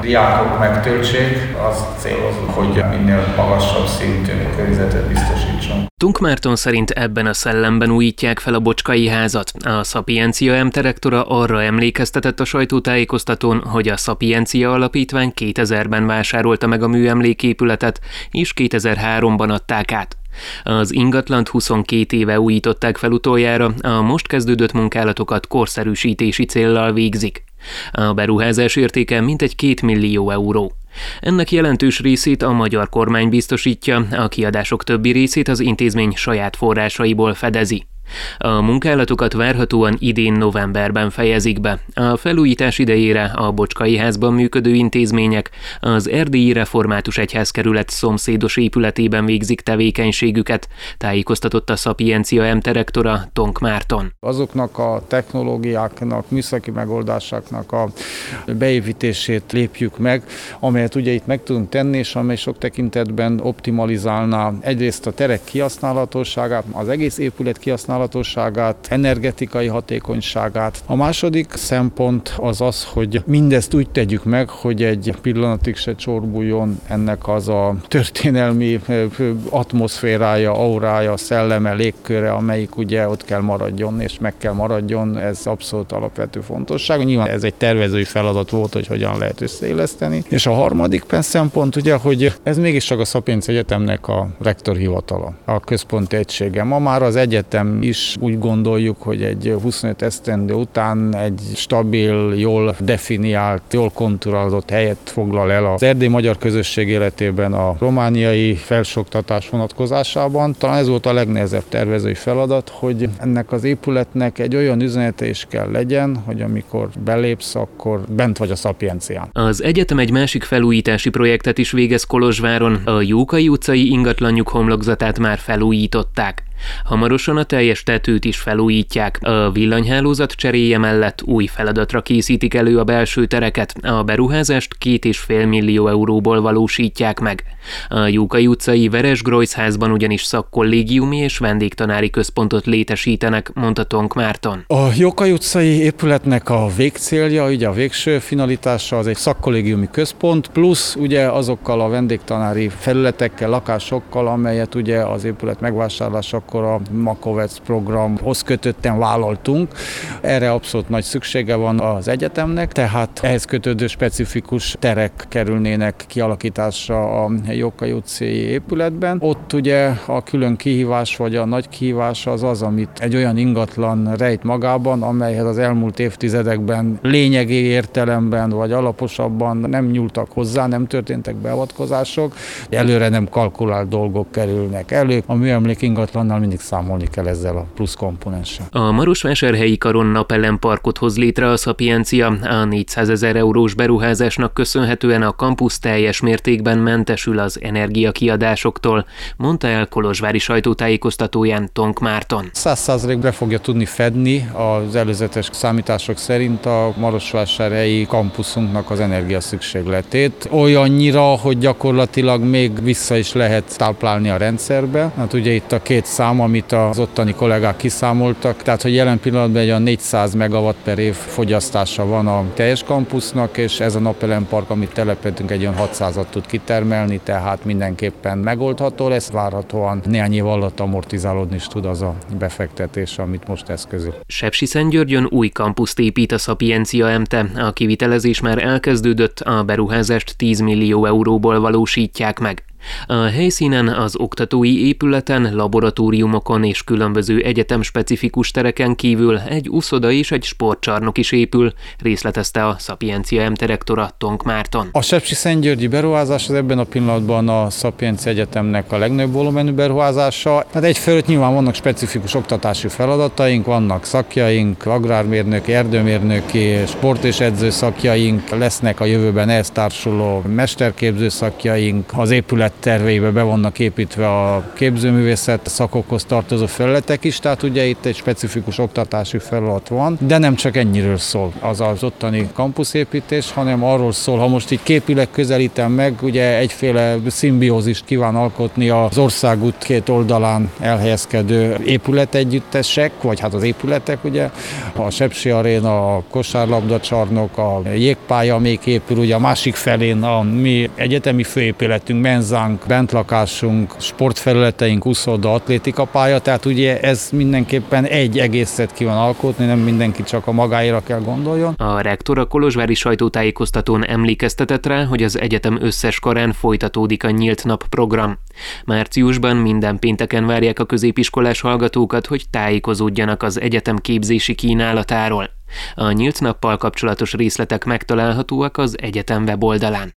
diákok megtöltsék, az célozunk, hogy minél magasabb szintű környezetet biztosítson. Tunk Márton szerint ebben a szellemben újítják fel a Bocskai házat. A Szapiencia M-terektora arra emlékeztetett a sajtótájékoztatón, hogy a Szapiencia Alapítvány 2000-ben vásárolta meg a műemléképületet, és 2003-ban adták át. Az ingatlant 22 éve újították fel utoljára, a most kezdődött munkálatokat korszerűsítési céllal végzik. A beruházás értéke mintegy 2 millió euró. Ennek jelentős részét a magyar kormány biztosítja, a kiadások többi részét az intézmény saját forrásaiból fedezi. A munkálatokat várhatóan idén novemberben fejezik be. A felújítás idejére a Bocskai házban működő intézmények az Erdélyi Református Egyházkerület szomszédos épületében végzik tevékenységüket, tájékoztatott a Szapiencia M-terektora Tonk Márton. Azoknak a technológiáknak, műszaki megoldásoknak a beépítését lépjük meg, amelyet ugye itt meg tudunk tenni, és amely sok tekintetben optimalizálná egyrészt a terek kihasználhatóságát, az egész épület kihasználhatóságát, energetikai hatékonyságát. A második szempont az az, hogy mindezt úgy tegyük meg, hogy egy pillanatig se csorbuljon ennek az a történelmi atmoszférája, aurája, szelleme, légköre, amelyik ugye ott kell maradjon, és meg kell maradjon, ez abszolút alapvető fontosság. Nyilván ez egy tervezői feladat volt, hogy hogyan lehet összeilleszteni. És a harmadik szempont ugye, hogy ez mégiscsak a Szapiencia Egyetemnek a rektorhivatala, a központi egysége. Ma már az egyetem is úgy gondoljuk, hogy egy 25 esztendő után egy stabil, jól definiált, jól konturálódott helyet foglal el az erdélyi magyar közösség életében a romániai felsőoktatás vonatkozásában. Talán ez volt a legnehezebb tervezői feladat, hogy ennek az épületnek egy olyan üzenete is kell legyen, hogy amikor belépsz, akkor bent vagy a Szapiencián. Az egyetem egy másik felújítási projektet is végez Kolozsváron. A Jókai utcai ingatlanjuk homlokzatát már felújították. Hamarosan a teljes tetőt is felújítják. A villanyhálózat cseréje mellett új feladatra készítik elő a belső tereket. A beruházást 2,5 millió euróból valósítják meg. A Jókai utcai Veres-Greusz házban ugyanis szakkollégiumi és vendégtanári központot létesítenek, mondta Tonk Márton. A Jókai utcai épületnek a végcélja, ugye a végső finalitása az egy szakkollégiumi központ, plusz ugye azokkal a vendégtanári felületekkel, lakásokkal, amelyet ugye az épület megvásárlásakor a Makovec programhoz kötötten vállaltunk. Erre abszolút nagy szüksége van az egyetemnek, tehát ehhez kötődő specifikus terek kerülnének kialakításra a Jókai utcai épületben. Ott ugye a külön kihívás vagy a nagy kihívás az, amit egy olyan ingatlan rejt magában, amelyhez az elmúlt évtizedekben lényegi értelemben vagy alaposabban nem nyúltak hozzá, nem történtek beavatkozások, előre nem kalkulált dolgok kerülnek elő. A műemlék ingatlannál mindig számolni kell ezzel a plusz komponenssel. A Marosvásárhelyi Karon napelemparkot hoz létre a Szapiencia. A 400 000 eurós beruházásnak köszönhetően a kampusz teljes mértékben mentesül az energiakiadásoktól, mondta el kolozsvári sajtótájékoztatóján Tonk Márton. 100%-ra fogja tudni fedni az előzetes számítások szerint a marosvásárhelyi kampuszunknak az energiaszükségletét. Olyannyira, hogy gyakorlatilag még vissza is lehet táplálni a rendszerbe. Hát ugye itt a két szám, amit az ottani kollégák kiszámoltak, tehát hogy jelen pillanatban egy 400 megawatt per év fogyasztása van a teljes kampusznak, és ez a napelempark, amit telepedünk, egy olyan 600-at tud kitermelni, tehát mindenképpen megoldható lesz, várhatóan néhány év alatt amortizálódni is tud az a befektetés, amit most eszközül. Sepsiszentgyörgyön új kampuszt épít a Szapiencia MT, a kivitelezés már elkezdődött, a beruházást 10 millió euróból valósítják meg. A helyszínen az oktatói épületen, laboratóriumokon és különböző egyetem-specifikus tereken kívül egy úszoda és egy sportcsarnok is épül, részletezte a Szapiencia M-terektora Tonk Márton. A sepsiszentgyörgyi beruházás az ebben a pillanatban a Szapiencia Egyetemnek a legnagyobb volumenű beruházása. Hát egyfelől nyilván vannak specifikus oktatási feladataink, vannak szakjaink, agrármérnöki, erdőmérnöki, sport- és edző szakjaink, lesznek a jövőben ehhez társuló mesterképző szakjaink, az épület épületterveibe be vannak építve a képzőművészet szakokhoz tartozó felületek is, tehát ugye itt egy specifikus oktatási felület van, de nem csak ennyiről szól az ottani kampuszépítés, hanem arról szól, ha most így képileg közelítem meg, ugye egyféle szimbiózist kíván alkotni az országút két oldalán elhelyezkedő épületegyüttesek, vagy hát az épületek, ugye, a Sepsi Aréna, a kosárlabdacsarnok, a jégpálya még épül, ugye a másik felén a mi egyetemi főépületünk, menzánk, bentlakásunk, sportfelületeink, úszóda, atlétikapálya, tehát ugye ez mindenképpen egy egészet kíván alkotni, nem mindenki csak a magáéra kell gondoljon. A rektor a kolozsvári sajtótájékoztatón emlékeztetett rá, hogy az egyetem összes karán folytatódik a Nyílt Nap program. Márciusban minden pénteken várják a középiskolás hallgatókat, hogy tájékozódjanak az egyetem képzési kínálatáról. A Nyílt Nappal kapcsolatos részletek megtalálhatóak az egyetem weboldalán.